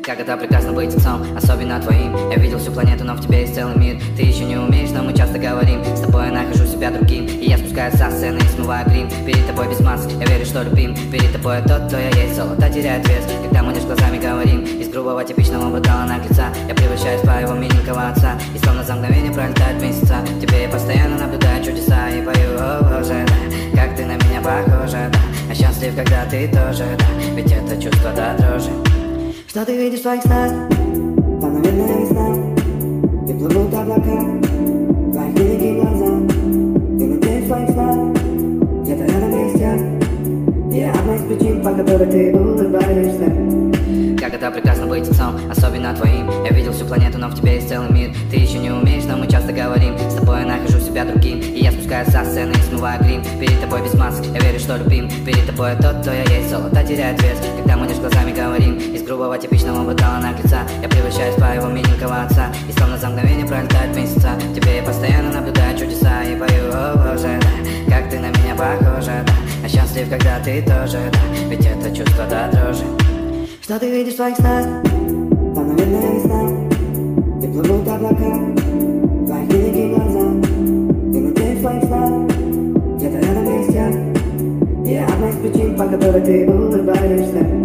Как это прекрасно быть отцом, особенно твоим. Я видел всю планету, но в тебе есть целый мир. Ты еще не умеешь, но мы часто говорим. С тобой я нахожу себя другим. И я спускаюсь со сцены и смываю грим. Перед тобой без масок, я верю, что любим. Перед тобой тот, кто я есть, золото теряет вес. Когда мы лишь глазами говорим. Из грубого типичного брутала наглеца я превращаюсь в твоего миленького отца. И словно за мгновение пролетают месяца. Тебе я постоянно наблюдаю чудеса и пою, о боже, да. Как ты на меня похожа, да. А счастлив, когда ты тоже, да. Ведь это чувство до дрожи. Что ты видишь в своих снах? Мгновенная весна, где плывут облака, твоих великих глаза. Ты внутри в своих снах, где-то рядом есть я одна из причин, по которой ты улыбаешься. Как это прекрасно быть отцом, особенно твоим. Я видел всю планету, но в тебе есть целый мир. Ты еще не умеешь, но мы часто говорим. С тобой я нахожу себя другим. И я спускаюсь со сцены и смываю грим. Перед тобой без масок, я верю, что любим. Перед тобой тот, кто я есть, золото теряет вес. Когда мы лишь глазами говорим. Из грубого типичного брутала наглеца я превращаюсь в твоего миленького отца. И словно за мгновение пролетают месяца. Тебе я постоянно наблюдаю чудеса и пою, о боже, да. Как ты на меня похожа, да. А счастлив, когда ты тоже, да. Ведь это чувство до дрожи. Что ты видишь в своих снах? Мгновенная весна, где плывут облака, твоих великих глаза. Ты внутри в своих снах, где-то рядом есть я одна из причин, по которой ты улыбаешься.